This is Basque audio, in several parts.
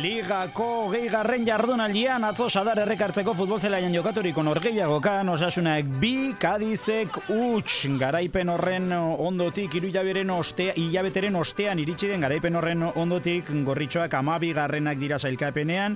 Ligako 20. jardunaldian atzo Sadar errekartzeko futbol zelaian jokaturiko norgehiagokan Osasunak 2, Kadizek huts. Garaipen horren ondotik hilabeteren ostean iritsi den garaipen horren ondotik Gorritxoak 12. dira sailkapenean,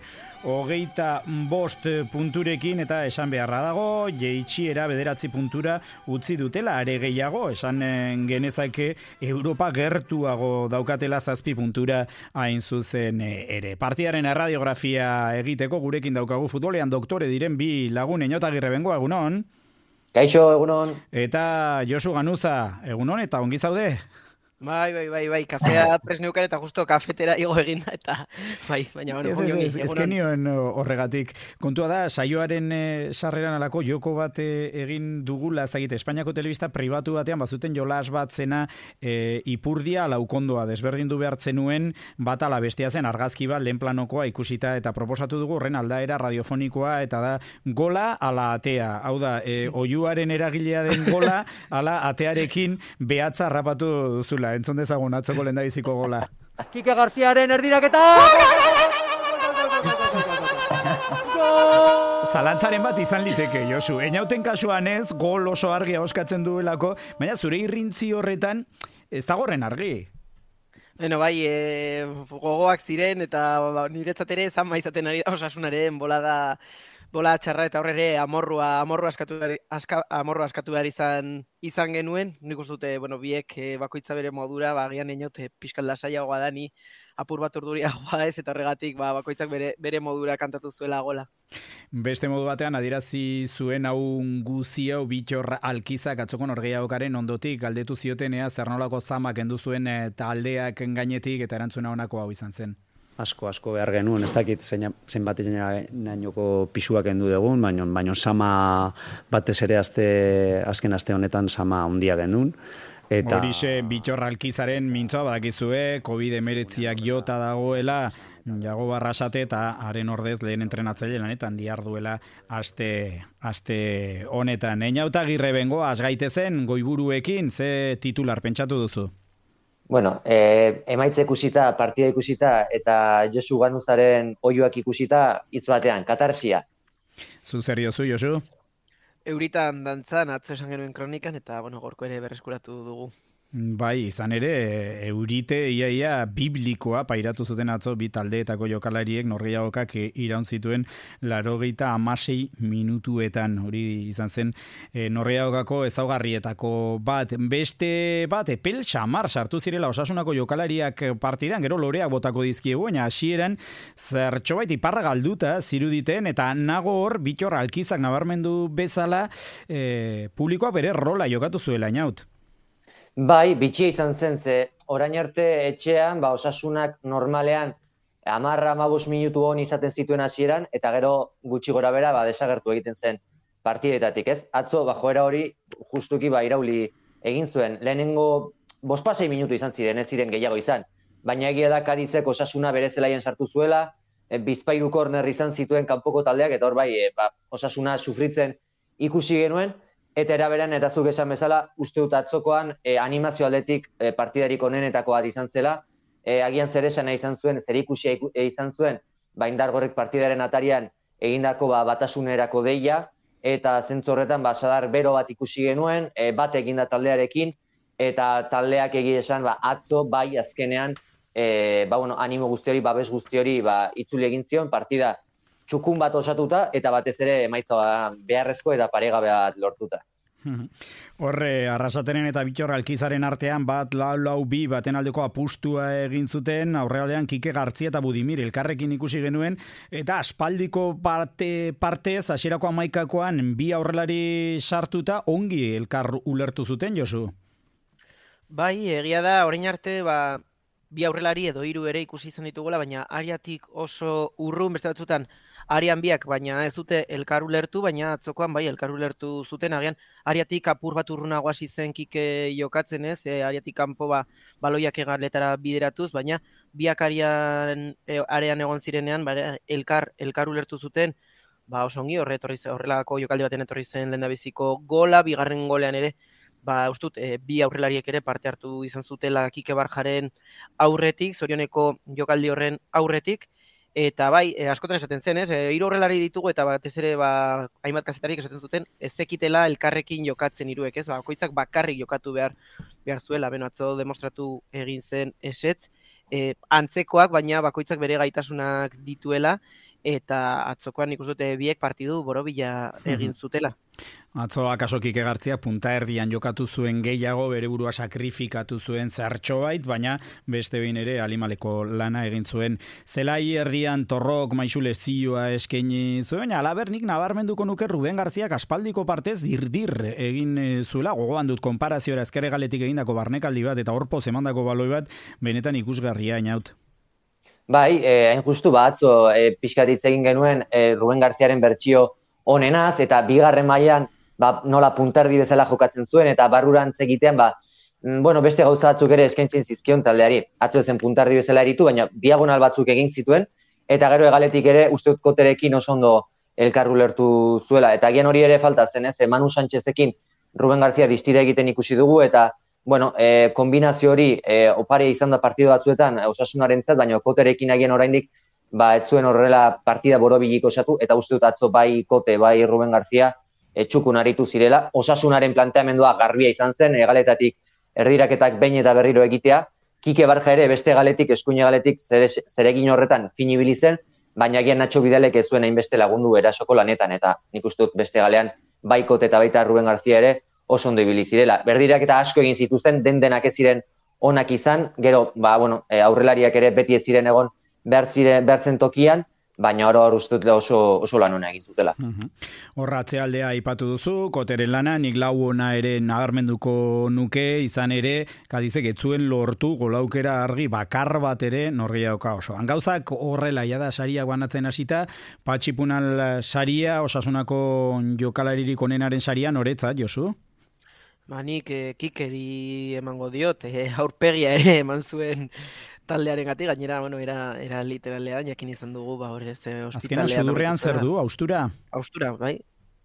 25 punturekin eta esan beharra dago, jeitsiera 9 puntura utzi dutela, are gehiago, esan genezake Europa gertuago daukatela 7 puntura hain zuzen ere. Partidaren erradiografia egiteko gurekin daukagu futbolean doktore diren bi lagun. Eñotagirre bengoa, egunon. Kaixo, egunon. Eta Josu Ganuza, egunon, eta ongi zaude? Bai, kafea presneukan eta justo kafetera igo egin eta baina bueno, ez genioen horregatik. Kontua da, saioaren sarreran alako joko bat egin dugula, ez dakit, Espainiako telebista pribatu batean bazuten jolas bat zena Ipurdia laukondoa desberdindu behartzen nuen, bat ala bestea zen argazki bat lehen planokoa ikusita eta proposatu dugu horren aldaera radiofonikoa eta da gola ala atea. Hau da, oiuaren eragilea den gola ala atearekin behatza harrapatu duzula. Entzun dezagun atzoko lehendabiziko gola. Kike Garziaren erdiraketa! Zalantzaren bat izan liteke, Josu. Eñauten kasuan ez, gol oso argia oskatzen duelako, baina zure irrintzi horretan ez da gorren argi. Bueno, bai, gogoak ziren eta niretzat ere zama izaten ari da Osasunaren bola txarra eta horrere amorru askatu behar izan genuen. Nik uste dute, bueno, biek bakoitza bere modura, agian Eñot pixkat lasaiagoa da, ni apur bat urduriagoa ez, eta horregatik bakoitzak bere modura kantatu zuela gola. Beste modu batean adierazi zuen hau guzia Bitxor Alkizak atzoko norgehiagokaren ondotik galdetu ziotenea zer nolako zama kendu zuen taldeak gainetik eta erantzuna honako hau izan zen. Asko behar genuen, ez dakit zenbat nainoko pisuak kendu dugun, baina sama batez ere azken aste honetan sama handia genuen. Horixe Bitxor Alkizaren mintzoa badakizue, COVID-19 jota dagoela, Jago Barrasate eta haren ordez lehen entrenatzaile lanetan diarduela aste honetan. Eñautagirre bengoa, asgaitezen goiburuekin, ze titular pentsatu duzu? Bueno, emaitza ikusita, partida ikusita eta Josu Ganuzaren oiuak ikusita hitz batean, katarsia. Zu zer diozu, Josu? Euritan dantzan atzo esan genuen kronikan eta bueno, gorko ere berreskuratu dugu. Bai, izan ere, Eurite iaia biblikoa pairatu zuten atzo bi taldeetako jokalariek norgehiagokak iraun zituen 86 minutuetan. Hori izan zen norgehiagokako ezaugarrietako bat. Beste bat, epel xamar sartu zirela Osasunako jokalariak partidan, gero loreak botako dizkiegu, baina hasieran zertxobait iparra galduta ziruditen eta nago hor Bitxor Alkizak nabarmendu bezala publikoa bere rola jokatu zuela, Eñaut. Bai, bitxia izan zen, ze orain arte etxean, Osasunak normalean 10-15 minutu hon izaten zituen hasieran eta gero gutxi gora bera desagertu egiten zen partidetatik, ez? Atzo, joera hori justuki irauli egin zuen. Lehenengo 5-6 minutu izan ziren, ez ziren gehiago izan. Baina egia da Kadizek Osasuna bere zelaian sartu zuela, bizpahiru korner izan zituen kanpoko taldeak, eta hor Osasuna sufritzen ikusi genuen, eta eraberan eta zuk esan bezala, uste dut atzokoan animazio aldetik partidarik onenetako bat izan zela, agian zer esana izan zuen, zer ikusia izan zuen, Indargorrek partidaren atarian egindako batasunerako deia, eta zentzu horretan Sadar bero bat ikusi genuen, bat eginda taldearekin, eta taldeak egia esan atzo azkenean animo guzti hori, babes guzti hori itzuli egin zion, partida txukun bat osatuta eta batez ere emaitza beharrezko eta paregabe bat lortuta. Horre, Arrasatenen eta Bitxor Alkizaren artean bat lau bi baten aldeko apustua egin zuten, aurrealdean Kike Gartzia eta Budimir elkarrekin ikusi genuen, eta aspaldiko partez, hasierako 11koan bi aurrelari sartuta ongi elkar ulertu zuten, Josu? Bai, egia da, orain arte, bi aurrelari edo 3 ere ikusi izan ditugula, baina ariatik oso urrun beste batzutan arian biak, baina ez dute elkar ulertu, baina atzokoan bai elkar ulertu zuten, agian ariatik apur bat urrunago hasi zen Kike jokatzen ez, ariatik kanpo baloiak egarletara bideratuz, baina biak arean egon zirenean elkar ulertu zuten, oso ongi horrelako jokaldi baten etorri zen lehendabiziko gola, bigarren golean ere ustut, bi aurrelariek ere parte hartu izan zutela Kike Barjaren aurretik, zorioneko jokaldi horren aurretik, Eta bai, askotan esaten zen, ez? Hiru aurrelari ditugu eta batez ere hainbat kazetarik esaten zuten ez zekitela elkarrekin jokatzen hiruek, ez? Bakoitzak bakarrik jokatu behar zuela, beno atzo demostratu egin zen esetz. Antzekoak, baina bakoitzak bere gaitasunak dituela eta atzokoan nik uste dute biek partidu borobila egin zutela. Atzo akaso Kike Gartzia punta erdian jokatu zuen gehiago, bere burua sakrifikatu zuen zertxobait, baina beste behin ere alimaleko lana egin zuen. Zelai erdian torrok maisu lezioa eskaini zuen, alaber nik nabarmenduko nuke Ruben Garziak aspaldiko partez dirdir egin zuela, gogoan dut konparazioa ezker hegaletik egindako barnekaldi bat eta hor poz emandako baloi bat benetan ikusgarria inaut. Bai, hain justu atzo pixkat hitz egin genuen Ruben Garziaren bertsio onenaz, eta bigarren mailan nola punterdi bezala jokatzen zuen, eta barrurantz egitean, beste gauza batzuk ere eskaintzen zizkion taldeari. Atzo zen punterdi bezala eritu, baina diagonal batzuk egin zituen, eta gero hegaletik ere uste dut Koterekin oso ondo elkar ulertu zuela. Eta agian hori ere falta zen, ez? Manu Sánchezekin Ruben García distira egiten ikusi dugu, eta kombinazio hori oparia izan da partidu batzuetan Osasunarentzat, baina Koterekin agian oraindik ez zuen horrela partida borobilik osatu, eta uste dut atzo bai Kote, bai Ruben García txukun aritu zirela. Osasunaren planteamendua garbia izan zen, egaletatik erdiraketak behin eta berriro egitea. Kike Barja ere beste galetik, eskuin galetik zeregin horretan finibili zen, baina agian Nacho Vidalek ez zuen hainbeste lagundu erasoko lanetan, eta nik uste dut beste galean bai Kote eta baita Ruben García ere oso ondo ibili zirela. Berdiraketa asko egin zituzten, denak ez ziren onak izan, gero aurrelariak ere beti ez ziren egon behartzen tokian, baina hor uste dut oso lan hona egin zutela. Horratzealdea aipatu duzu, Koteren lana, nik lau ona ere nabarmenduko nuke, izan ere, Kadizek ez zuen lortu golaukera argi bakar bat ere norgehiagoka oso. Gauzak horrela, da saria banatzen hasita, Patxipunal saria, Osasunako jokalaririk onenaren saria noretzat, Josu? Nik Kikeri emango diot, aurpegia ere eman zuen taldearen gati, gainera, era literalean, jakin izan dugu, hospitalean. Azkenan sudurrean zer du, haustura? Haustura, bai.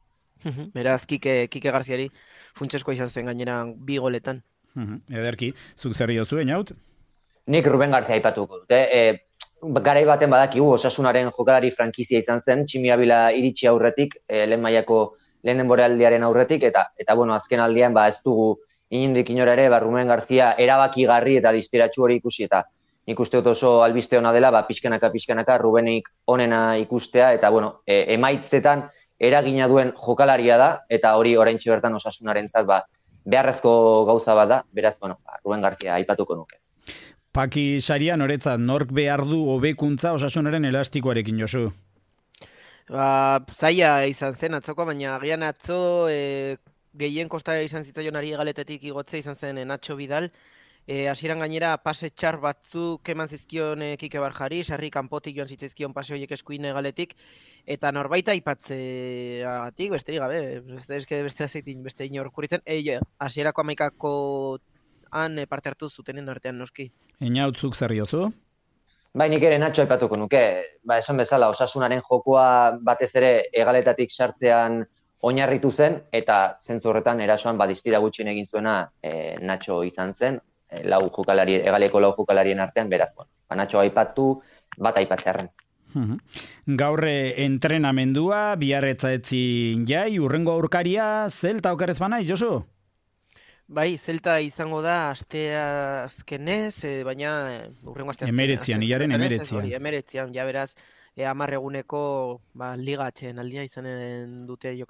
Beraz, Kike Garziari funtseskoa izan zen gainera 2 goletan. Ederki, zuk zer diozu, Einaut? Nik Ruben García aipatuko dut. Garai baten badakigu Osasunaren jokalari frankizia izan zen, Tximi Abila iritsi aurretik, lehen mailako lehen denboraldiaren aurretik, eta azken aldian ez dugu inondik inora ere, Ruben García erabakigarri eta distiratsu hori ikusi, eta nik uste dut oso albiste ona dela, pixkanaka Rubenik onena ikustea, eta emaitzetan eragina duen jokalaria da, eta hori oraintxe bertan Osasunarentzat beharrezko gauza bat da, beraz, Ruben García aipatuko nuke. Paki saria noretzat, nork behar du hobekuntza Osasunaren elastikoarekin, Josu? Zaila izan zen atzoko, baina agian atzo gehien kosta izan zitzaion ari galetetik igotzea izan zen Nacho Vidal. Hasieran gainera pase txar batzuk eman zizkion Kike Barjari, sarri kanpotik joan zitzaizkion pase horiek eskuin galetik, eta norbait aipatzeagatik, besterik gabe, beste inor kuritzen, hasierako 11 parte hartu zutenen artean noski. Einautzuk zer diozu? Bai, nik ere Nacho aipatuko nuke, esan bezala Osasunaren jokoa batez ere hegaletatik sartzean oinarritu zen, eta zentzu horretan erasoan distira gutxien egin zuena Nacho izan zen, hegaleko 4 jokalarien artean, beraz, Nacho aipatu, bat aipatzearren. Gaurre entrenamendua, biarretzaetzin jai, urrengo aurkaria, Zelta okerrez banaiz, Josu? Bai, Zelta izango da astea azkenez, baina urrengo astea Emeretzian, hilaren emeretzian. Emeretzian, ja beraz, 10 eguneko ligatxeen aldia izanen dute